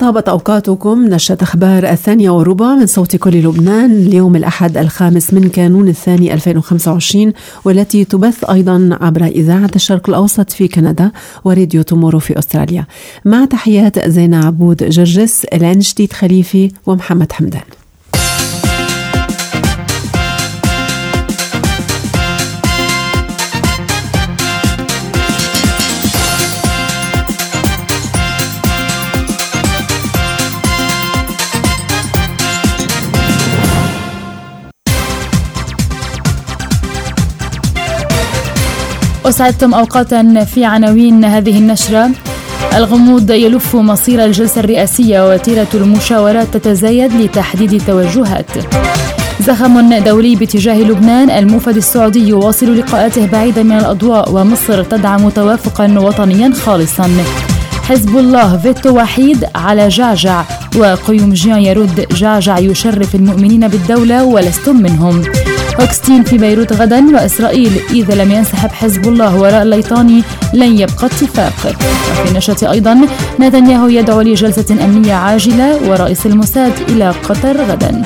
طابت أوقاتكم. نشرة أخبار 2:15 من صوت كل لبنان اليوم الأحد 5 من كانون الثاني 2025، والتي تبث أيضا عبر إذاعة الشرق الأوسط في كندا وراديو تومورو في أستراليا. مع تحيات زينة عبود جرجس، العين جديد خليفي ومحمد حمدان. أسعدتم أوقاتا في عناوين هذه النشرة. الغموض يلف مصير الجلسة الرئاسية، وتيرة المشاورات تتزايد لتحديد توجهات. زخم دولي باتجاه لبنان، الموفد السعودي يواصل لقاءاته بعيدا من الأضواء، ومصر تدعم توافقا وطنيا خالصا. حزب الله فيتو وحيد على جعجع، وقيومجيان يرد جعجع يشرف المؤمنين بالدولة ولستم منهم. هوكستين في بيروت غدا، وإسرائيل إذا لم ينسحب حزب الله وراء الليطاني لن يبقى اتفاق. وفي النشرة أيضا نتنياهو يدعو لجلسة أمنية عاجلة ورئيس الموساد إلى قطر غدا.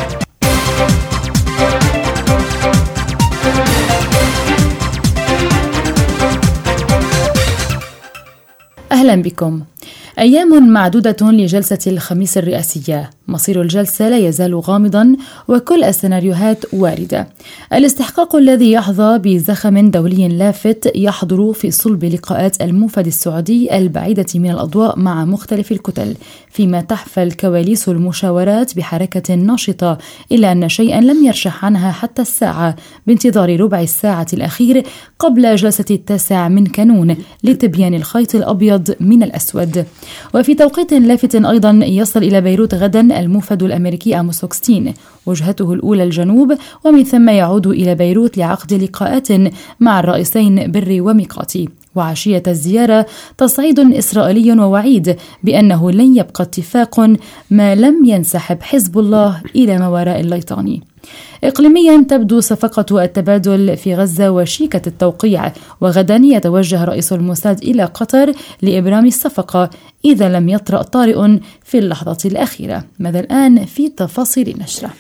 أهلا بكم. أيام معدودة لجلسة الخميس الرئاسية، مصير الجلسة لا يزال غامضا وكل السيناريوهات واردة. الاستحقاق الذي يحظى بزخم دولي لافت يحضر في صلب لقاءات الموفد السعودي البعيدة من الأضواء مع مختلف الكتل، فيما تحفل كواليس المشاورات بحركة ناشطة، إلا أن شيئا لم يرشح عنها حتى الساعة، بانتظار ربع الساعة الأخير قبل جلسة 9 من كانون لتبيان الخيط الأبيض من الأسود. وفي توقيت لافت أيضا يصل إلى بيروت غدا الموفد الأمريكي آموس هوكستين، وجهته الأولى الجنوب، ومن ثم يعود إلى بيروت لعقد لقاءات مع الرئيسين بري وميقاتي. وعشية الزيارة تصعيد إسرائيلي ووعيد بأنه لن يبقى اتفاق ما لم ينسحب حزب الله إلى ما وراء الليطاني. إقليميا تبدو صفقة التبادل في غزة وشيكة التوقيع، وغدا يتوجه رئيس الموساد إلى قطر لإبرام الصفقة إذا لم يطرأ طارئ في اللحظة الأخيرة. ماذا الآن في تفاصيل النشرة؟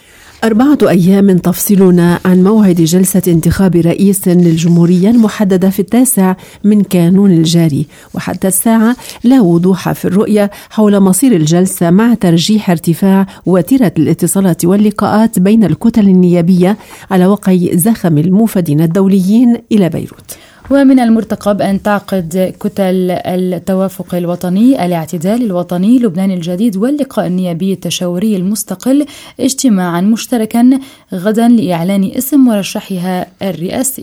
4 أيام تفصلنا عن موعد جلسة انتخاب رئيس للجمهورية المحددة في 9 من كانون الجاري، وحتى الساعة لا وضوح في الرؤية حول مصير الجلسة، مع ترجيح ارتفاع وتيرة الاتصالات واللقاءات بين الكتل النيابية على وقع زخم الموفدين الدوليين إلى بيروت. ومن المرتقب أن تعقد كتل التوافق الوطني، الاعتدال الوطني، لبنان الجديد، واللقاء النيابي التشاوري المستقل اجتماعا مشتركا غدا لإعلان اسم مرشحها الرئاسي.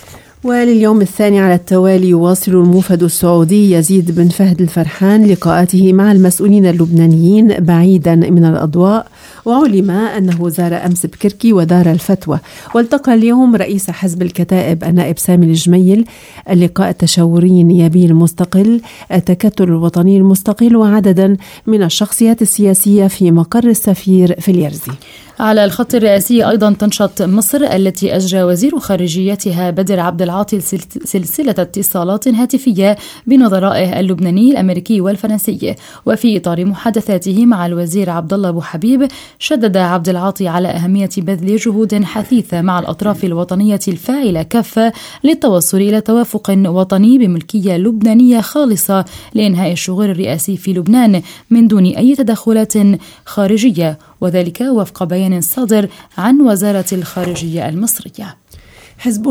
ولليوم الثاني على التوالي يواصل الموفد السعودي يزيد بن فهد الفرحان لقاءاته مع المسؤولين اللبنانيين بعيدا من الأضواء، وعلم أنه زار أمس بكركي ودار الفتوى، والتقى اليوم رئيس حزب الكتائب النائب سامي الجميل، اللقاء التشاوري النيابي المستقل، التكتل الوطني المستقل، وعددا من الشخصيات السياسية في مقر السفير في اليرزي. على الخط الرئاسي أيضا تنشط مصر، التي أجرى وزير خارجيتها بدر عبد العاطي سلسلة اتصالات هاتفية بنظرائه اللبناني الأمريكي والفرنسي. وفي إطار محادثاته مع الوزير عبد الله أبو حبيب، شدد عبد العاطي على أهمية بذل جهود حثيثة مع الأطراف الوطنية الفاعلة كافة للتوصل إلى توافق وطني بملكية لبنانية خالصة لإنهاء الشغل الرئاسي في لبنان من دون أي تدخلات خارجية، وذلك وفق بيان صادر عن وزارة الخارجية المصرية. حزب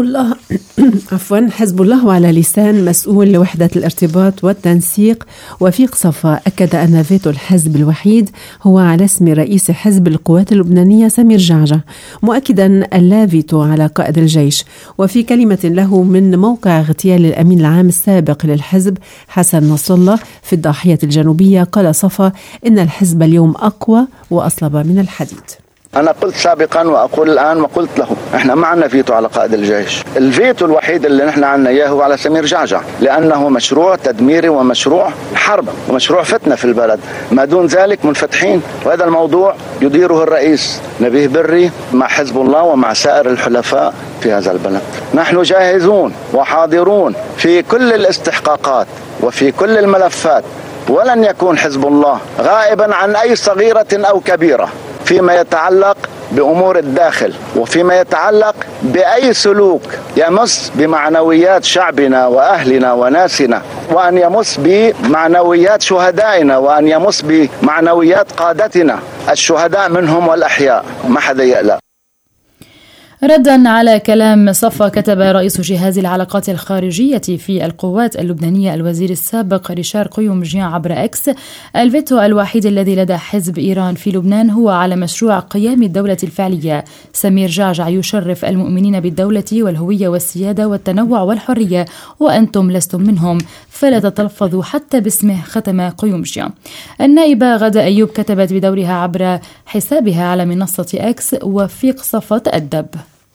الله وعلى لسان مسؤول لوحدة الارتباط والتنسيق وفيق صفا أكد أن فيتو الحزب الوحيد هو على اسم رئيس حزب القوات اللبنانية سمير جعجع، مؤكدا اللا فيتو على قائد الجيش. وفي كلمة له من موقع اغتيال الأمين العام السابق للحزب حسن نصر الله في الضاحية الجنوبية، قال صفا إن الحزب اليوم أقوى وأصلب من الحديد. أنا قلت سابقا وأقول الآن وقلت لهم إحنا ما عنا فيتو على قائد الجيش. الفيتو الوحيد اللي نحن عنا إياه هو على سمير جعجع، لأنه مشروع تدميري ومشروع حرب ومشروع فتنة في البلد. ما دون ذلك منفتحين، وهذا الموضوع يديره الرئيس نبيه بري مع حزب الله ومع سائر الحلفاء في هذا البلد. نحن جاهزون وحاضرون في كل الاستحقاقات وفي كل الملفات ولن يكون حزب الله غائبا عن أي صغيرة أو كبيرة فيما يتعلق بأمور الداخل وفيما يتعلق بأي سلوك يمس بمعنويات شعبنا وأهلنا وناسنا، وأن يمس بمعنويات شهدائنا، وأن يمس بمعنويات قادتنا الشهداء منهم والأحياء. ما حدا يقلق. ردا على كلام صفا، كتب رئيس جهاز العلاقات الخارجية في القوات اللبنانية الوزير السابق ريشار قيومجيان عبر إكس: الفيتو الوحيد الذي لدى حزب إيران في لبنان هو على مشروع قيام الدولة الفعلية. سمير جعجع يشرف المؤمنين بالدولة والهوية والسيادة والتنوع والحرية، وأنتم لستم منهم، فلا تتلفظوا حتى باسمه، ختم قيومجيان. النائبة غادة أيوب كتبت بدورها عبر حسابها على منصة إكس: وفيق صفا تأدب.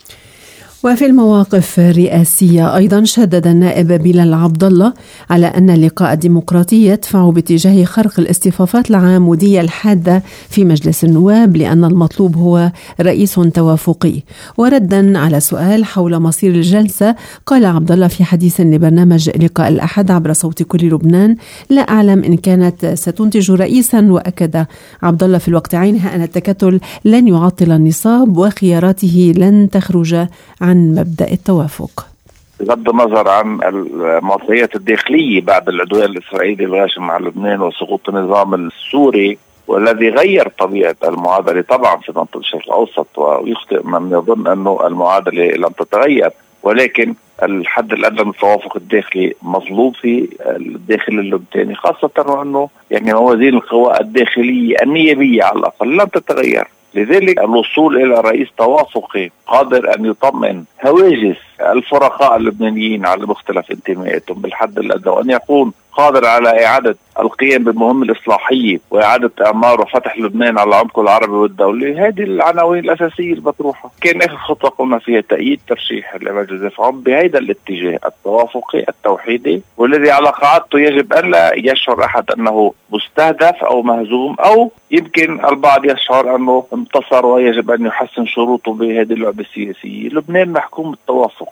وفي المواقف الرئاسية أيضا شدد النائب بلال عبد الله على أن اللقاء الديمقراطي يدفع باتجاه خرق الاصطفافات العامودية الحادة في مجلس النواب، لأن المطلوب هو رئيس توافقي. وردا على سؤال حول مصير الجلسة، قال عبد الله في حديث لبرنامج لقاء الأحد عبر صوت كل لبنان: لا أعلم إن كانت ستنتج رئيسا. وأكد عبد الله في الوقت عينها أن التكتل لن يعطل النصاب وخياراته لن تخرج عن مبدأ التوافق. بغض النظر عن المعطيات الداخلية بعد العدوان الإسرائيلي الغاشم على لبنان وسقوط النظام السوري، والذي غير طبيعة المعادلة طبعا في منطقة الشرق الأوسط، ويخطئ من يظن أنه المعادلة لم تتغير، ولكن الحد الأدنى من التوافق الداخلي مطلوب في الداخل اللبناني، خاصة وأنه يعني موازين القوى الداخلية النيابية على الأقل لم تتغير. لذلك الوصول إلى رئيس توافقي قادر أن يطمئن هواجس الفرقاء اللبنانيين على مختلف انتماءاتهم بالحد الأدنى، وأن يكون قادر على إعادة القيام بالمهمة الإصلاحية وإعادة إعمار وفتح لبنان على عمقه العربي والدولي. هذه العناوين الأساسية المطروحة. كان آخر خطوة قمنا فيها تأييد ترشيح لمجلس العام بهذا الاتجاه التوافقي التوحيدي، والذي على قاعدته يجب أن لا يشعر أحد أنه مستهدف أو مهزوم، أو يمكن البعض يشعر أنه انتصر ويجب أن يحسن شروطه بهذه اللعبة السياسية. لبنان محكوم بالتوافق.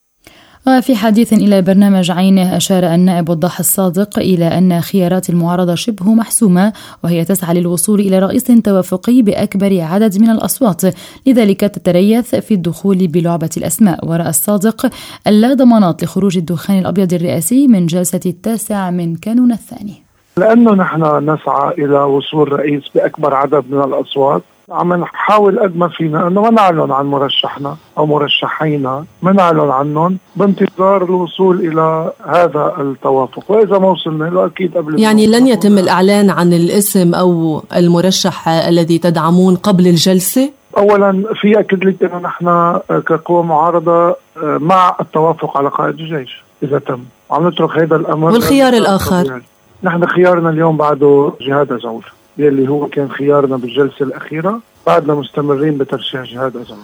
وفي حديث إلى برنامج عينه، أشار النائب وضاح الصادق إلى أن خيارات المعارضة شبه محسومة، وهي تسعى للوصول إلى رئيس توافقي بأكبر عدد من الأصوات، لذلك تتريث في الدخول بلعبة الأسماء. ورأى الصادق اللا ضمانات لخروج الدخان الأبيض الرئاسي من جلسة 9 من كانون الثاني. لأنه نحن نسعى إلى وصول رئيس بأكبر عدد من الأصوات، عم نحاول قد ما فينا أنه ما نعلن عن مرشحنا أو مرشحينا، ما نعلن عنهم بانتظار الوصول إلى هذا التوافق. وإذا ما وصلنا له أكيد قبل، يعني لن يتم الإعلان عن الاسم أو المرشح الذي تدعمون قبل الجلسة؟ أولا في أكد لك أنه نحن كقوة معارضة مع التوافق على قائد الجيش إذا تم، عم نترك هذا الأمر. والخيار الآخر؟ نحن خيارنا اليوم بعده جهاد أزعول، اللي هو كان خيارنا بالجلسة الأخيرة، بعدنا مستمرين بترشيح جهاد أزعول.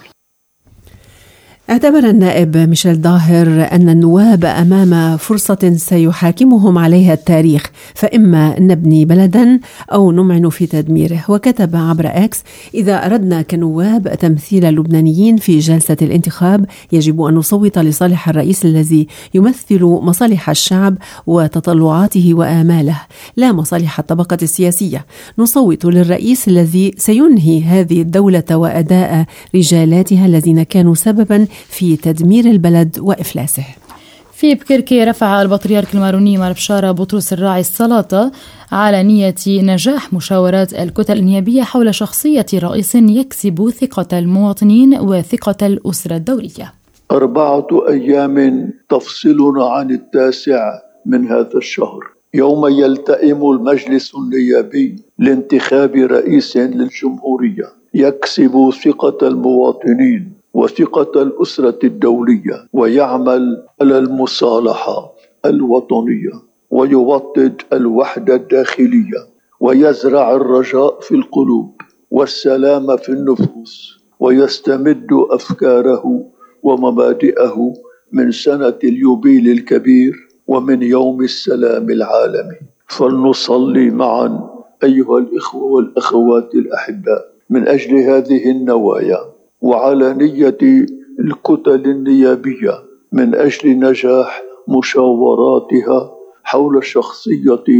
اعتبر النائب ميشيل ظاهر أن النواب أمام فرصة سيحاكمهم عليها التاريخ، فإما نبني بلدا أو نمعن في تدميره. وكتب عبر إكس: إذا أردنا كنواب تمثيل اللبنانيين في جلسة الانتخاب، يجب أن نصوت لصالح الرئيس الذي يمثل مصالح الشعب وتطلعاته وآماله، لا مصالح الطبقة السياسية. نصوت للرئيس الذي سينهي هذه الدولة وأداء رجالاتها الذين كانوا سببا في تدمير البلد وإفلاسه. في بكركي رفع البطريرك الماروني مار بشارة بطرس الراعي السلاطة على نية نجاح مشاورات الكتل النيابية حول شخصية رئيس يكسب ثقة المواطنين وثقة الأسرة الدولية. 4 أيام تفصلنا عن 9 من هذا الشهر، يوم يلتئم المجلس النيابي لانتخاب رئيس للجمهورية يكسب ثقة المواطنين وثقة الأسرة الدولية، ويعمل على المصالحة الوطنية، ويوطد الوحدة الداخلية، ويزرع الرجاء في القلوب والسلام في النفوس، ويستمد أفكاره ومبادئه من سنة اليوبيل الكبير ومن يوم السلام العالمي. فلنصلي معا أيها الإخوة والأخوات الأحباء من أجل هذه النوايا، وعلى نية الكتل النيابية من أجل نجاح مشاوراتها حول شخصية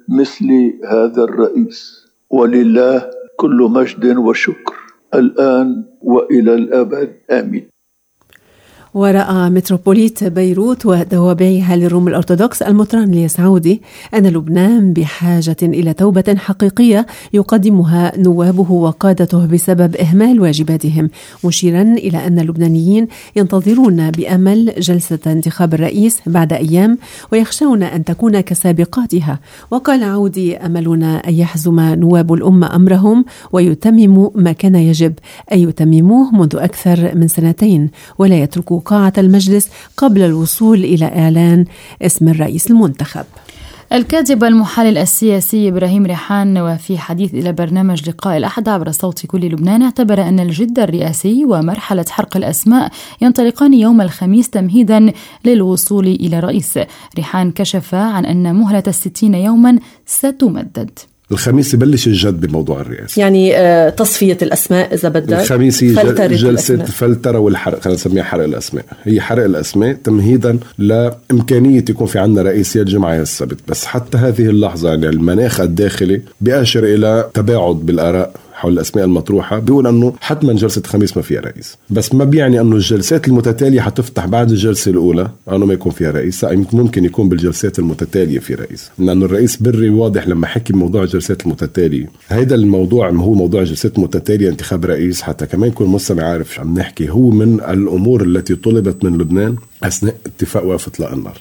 مثل هذا الرئيس. ولله كل مجد وشكر الآن وإلى الأبد آمين. ورأى متروبوليت بيروت وتوابعها للروم الأرثوذكس المطران إلياس عودي أن لبنان بحاجة إلى توبة حقيقية يقدمها نوابه وقادته بسبب إهمال واجباتهم، مشيرا إلى أن اللبنانيين ينتظرون بأمل جلسة انتخاب الرئيس بعد أيام ويخشون أن تكون كسابقاتها. وقال عودي: أملنا أن يحزم نواب الأمة أمرهم ويتمموا ما كان يجب أن يتمموه منذ أكثر من 2 ولا يتركوا قاعة المجلس قبل الوصول إلى إعلان اسم الرئيس المنتخب. الكاتب والمحلل السياسي إبراهيم ريحان وفي حديث إلى برنامج لقاء الأحد عبر صوت كل لبنان اعتبر أن الجد الرئاسي ومرحلة حرق الأسماء ينطلقان يوم الخميس تمهيدا للوصول إلى رئيس. ريحان كشف عن أن مهلة 60 يوما ستمدد. الخميس يبلش الجد بموضوع الرئاسة، يعني تصفية الأسماء إذا بدك. الخميس جلسة فلترة والحرق، خلينا نسميها حرق الأسماء. هي حرق الأسماء تمهيدا لإمكانية يكون في عنا رئيس يا الجمعة يا السبت. بس حتى هذه اللحظة يعني المناخ الداخلي بيأشر إلى تباعد بالآراء حول الأسماء المطروحة، بيقول أنه حتما جلسة خميس ما فيها رئيس، بس ما بيعني أنه الجلسات المتتالية حتفتح بعد الجلسة الأولى أنه ما يكون فيها رئيس. ممكن يكون بالجلسات المتتالية في رئيس، لأنه الرئيس بري واضح لما حكي موضوع الجلسات المتتالية. هيدا الموضوع هو موضوع الجلسات المتتالية، انتخاب رئيس، حتى كمان يكون المستمع عارف شو عم نحكي، هو من الأمور التي طلبت من لبنان أثناء اتفاق وقف إطلاق النار.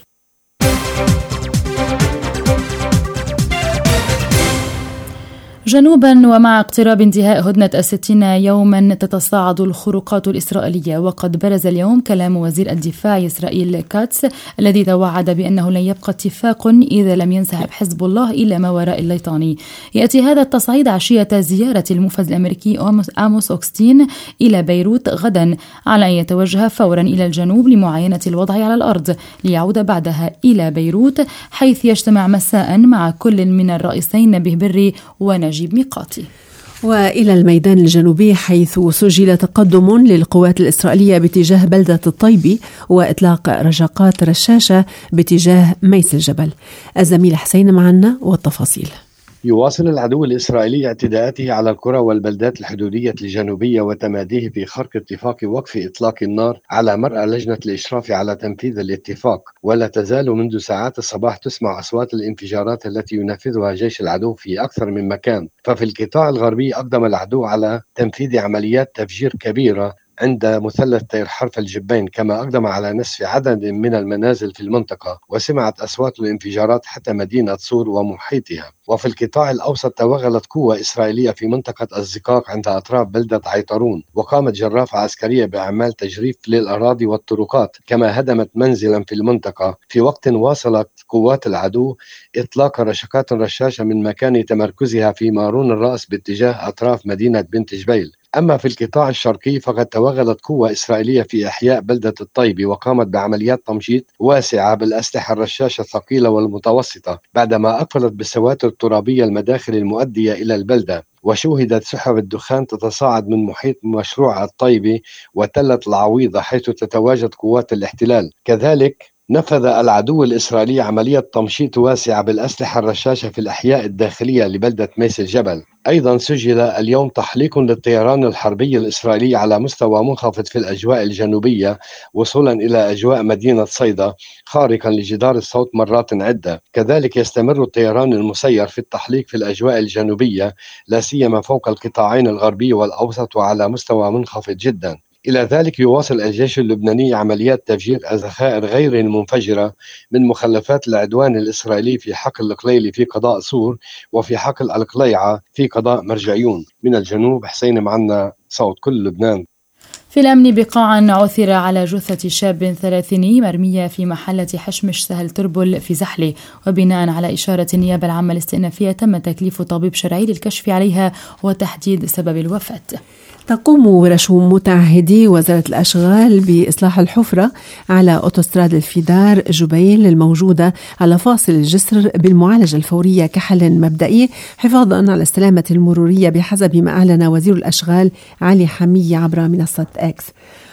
جنوبا ومع اقتراب انتهاء هدنة 60 يوما تتصاعد الخروقات الإسرائيلية، وقد برز اليوم كلام وزير الدفاع إسرائيل كاتس الذي توعد بأنه لن يبقى اتفاق إذا لم ينسحب حزب الله إلى ما وراء الليطاني. يأتي هذا التصعيد عشية زيارة المفد الأمريكي آموس أوغستين إلى بيروت غدا، على أن يتوجه فورا إلى الجنوب لمعاينة الوضع على الأرض ليعود بعدها إلى بيروت، حيث يجتمع مساء مع كل من الرئيسين نبيه بري ونجيب ميقاتي. وإلى الميدان الجنوبي، حيث سجل تقدم للقوات الإسرائيلية باتجاه بلدة الطيبي وإطلاق رشقات رشاشة باتجاه ميس الجبل. الزميل حسين معنا والتفاصيل. يواصل العدو الإسرائيلي اعتداءاته على القرى والبلدات الحدودية الجنوبية وتماديه في خرق اتفاق وقف إطلاق النار على مرأى لجنة الإشراف على تنفيذ الاتفاق. ولا تزال منذ ساعات الصباح تسمع أصوات الانفجارات التي ينفذها جيش العدو في أكثر من مكان. ففي القطاع الغربي أقدم العدو على تنفيذ عمليات تفجير كبيرة عند مثلث تير حرف الجبين، كما أقدم على نسف عدد من المنازل في المنطقة، وسمعت أصوات الانفجارات حتى مدينة صور ومحيطها. وفي القطاع الأوسط توغلت قوة إسرائيلية في منطقة الزقاق عند أطراف بلدة عيطرون، وقامت جرافة عسكرية بأعمال تجريف للأراضي والطرقات، كما هدمت منزلا في المنطقة، في وقت واصلت قوات العدو إطلاق رشقات رشاشة من مكان تمركزها في مارون الرأس باتجاه أطراف مدينة بنت جبيل. أما في القطاع الشرقي فقد توغلت قوة إسرائيلية في إحياء بلدة الطيبي، وقامت بعمليات تمشيط واسعة بالأسلحة الرشاشة الثقيلة والمتوسطة بعدما أقفلت بالسواتر الترابية المداخل المؤدية إلى البلدة. وشوهدت سحب الدخان تتصاعد من محيط مشروع الطيبي وتلة العويضة حيث تتواجد قوات الاحتلال. كذلك نفذ العدو الإسرائيلي عملية تمشيط واسعة بالأسلحة الرشاشة في الأحياء الداخلية لبلدة ميس الجبل. أيضا سجل اليوم تحليق للطيران الحربي الإسرائيلي على مستوى منخفض في الأجواء الجنوبية وصولا إلى أجواء مدينة صيدا، خارقا لجدار الصوت مرات عدة. كذلك يستمر الطيران المسير في التحليق في الأجواء الجنوبية، لا سيما فوق القطاعين الغربي والأوسط وعلى مستوى منخفض جدا. إلى ذلك يواصل الجيش اللبناني عمليات تفجير الذخائر غير المنفجرة من مخلفات العدوان الإسرائيلي في حقل القليلي في قضاء صور وفي حقل القليعة في قضاء مرجعيون. من الجنوب حسين معنا صوت كل لبنان. في الأمن بقاعا عثر على جثة شاب 30 مرمية في محلة حشمش سهل تربل في زحلة، وبناء على إشارة النيابة العامة الاستئنافية تم تكليف طبيب شرعي للكشف عليها وتحديد سبب الوفاة. تقوم ورش متعهدي وزارة الأشغال بإصلاح الحفرة على أوتوستراد الفيدار جبيل الموجودة على فاصل الجسر بالمعالجة الفورية كحل مبدئي حفاظا على السلامة المرورية، بحسب ما أعلن وزير الأشغال علي حمية عبر منصة إكس.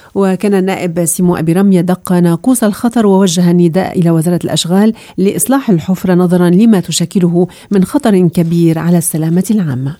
وكان النائب سيمو أبي رمية دق ناقوس الخطر ووجه النداء إلى وزارة الأشغال لإصلاح الحفرة نظرا لما تشكله من خطر كبير على السلامة العامة.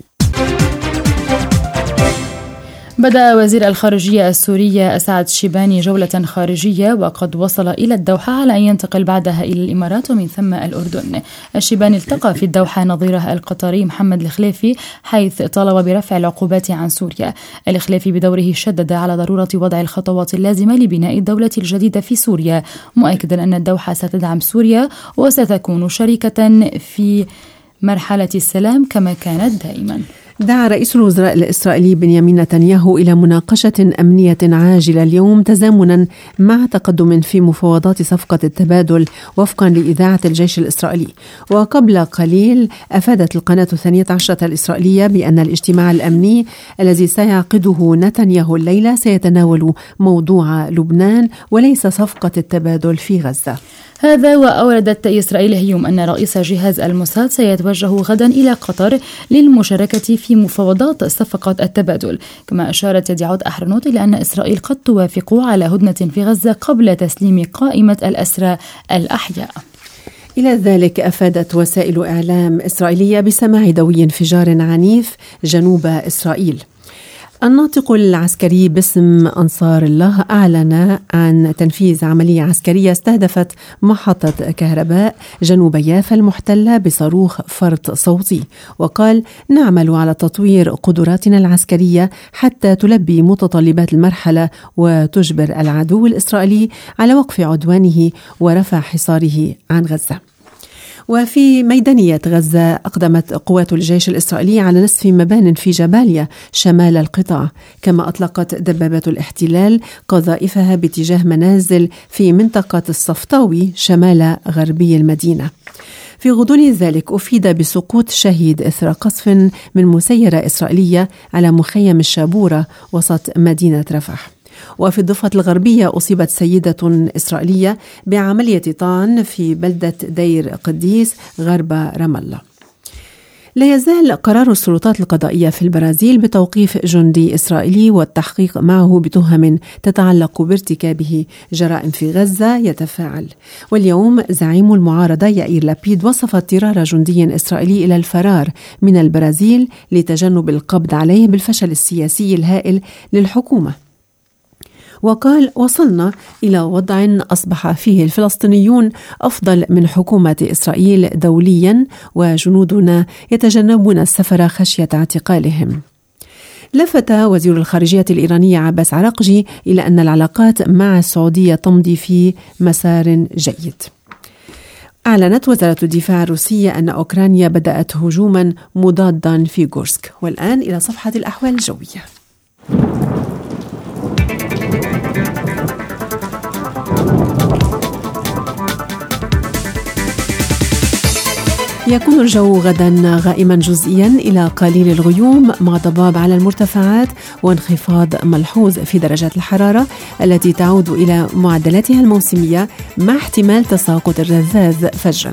بدأ وزير الخارجية السورية أسعد شيباني جولة خارجية وقد وصل إلى الدوحة على أن ينتقل بعدها إلى الإمارات ومن ثم الأردن. الشيباني التقى في الدوحة نظيره القطري محمد الخليفي حيث طالب برفع العقوبات عن سوريا. الخليفي بدوره شدد على ضرورة وضع الخطوات اللازمة لبناء الدولة الجديدة في سوريا، مؤكدا أن الدوحة ستدعم سوريا وستكون شريكة في مرحلة السلام كما كانت دائما. دعا رئيس الوزراء الإسرائيلي بنيامين نتنياهو إلى مناقشة أمنية عاجلة اليوم تزامنا مع تقدم في مفاوضات صفقة التبادل وفقا لإذاعة الجيش الإسرائيلي. وقبل قليل أفادت القناة 12 الإسرائيلية بأن الاجتماع الأمني الذي سيعقده نتنياهو الليلة سيتناول موضوع لبنان وليس صفقة التبادل في غزة. هذا وأوردت إسرائيل اليوم أن رئيس جهاز الموساد سيتوجه غدا إلى قطر للمشاركة في مفاوضات صفقة التبادل. كما أشارت يديعود أحرنوت إلى أن إسرائيل قد توافق على هدنة في غزة قبل تسليم قائمة الأسرى الأحياء. إلى ذلك أفادت وسائل إعلام إسرائيلية بسماع دوي انفجار عنيف جنوب إسرائيل. الناطق العسكري باسم أنصار الله أعلن عن تنفيذ عملية عسكرية استهدفت محطة كهرباء جنوب يافا المحتلة بصاروخ فرط صوتي، وقال: نعمل على تطوير قدراتنا العسكرية حتى تلبي متطلبات المرحلة وتجبر العدو الإسرائيلي على وقف عدوانه ورفع حصاره عن غزة. وفي ميدانية غزة أقدمت قوات الجيش الإسرائيلي على نسف مبان في جباليا شمال القطاع، كما أطلقت دبابات الاحتلال قذائفها باتجاه منازل في منطقة الصفطاوي شمال غربي المدينة. في غضون ذلك أفيد بسقوط شهيد إثر قصف من مسيرة إسرائيلية على مخيم الشابورة وسط مدينة رفح. وفي الضفة الغربية أصيبت سيدة إسرائيلية بعملية طعن في بلدة دير قديس غرب رام الله. لا يزال قرار السلطات القضائية في البرازيل بتوقيف جندي إسرائيلي والتحقيق معه بتهم تتعلق بارتكابه جرائم في غزة يتفاعل. واليوم زعيم المعارضة يائير لابيد وصف اضطرار جندي إسرائيلي إلى الفرار من البرازيل لتجنب القبض عليه بالفشل السياسي الهائل للحكومة، وقال: وصلنا إلى وضع أصبح فيه الفلسطينيون أفضل من حكومة إسرائيل دوليا، وجنودنا يتجنبون السفر خشية اعتقالهم. لفت وزير الخارجية الإيرانية عباس عراقجي إلى أن العلاقات مع السعودية تمضي في مسار جيد. أعلنت وزارة الدفاع الروسية أن أوكرانيا بدأت هجوما مضادا في غورسك. والآن إلى صفحة الأحوال الجوية. يكون الجو غدا غائما جزئيا إلى قليل الغيوم مع ضباب على المرتفعات وانخفاض ملحوظ في درجات الحرارة التي تعود إلى معدلاتها الموسمية مع احتمال تساقط الرذاذ فجرا.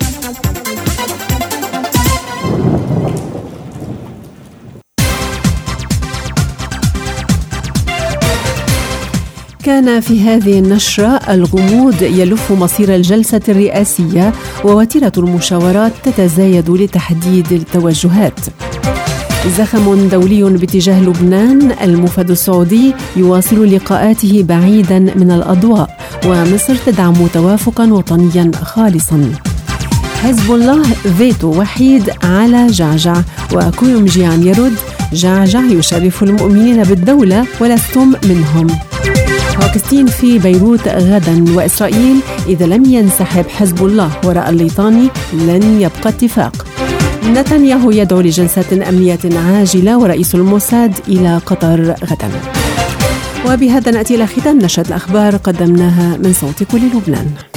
كان في هذه النشرة الغموض يلف مصير الجلسة الرئاسية ووتيرة المشاورات تتزايد لتحديد التوجهات. زخم دولي باتجاه لبنان، الموفد السعودي يواصل لقاءاته بعيدا من الأضواء، ومصر تدعم توافقا وطنيا خالصا. حزب الله فيتو وحيد على جعجع، وكويومجيان يرد: جعجع يشرف المؤمنين بالدولة ولستم منهم. باكستان في بيروت غدا، وإسرائيل إذا لم ينسحب حزب الله وراء الليطاني لن يبقى اتفاق. نتنياهو يدعو لجلسة أمنية عاجلة ورئيس الموساد إلى قطر غدا. وبهذا نأتي إلى ختام نشرة الأخبار قدمناها من صوت كل لبنان.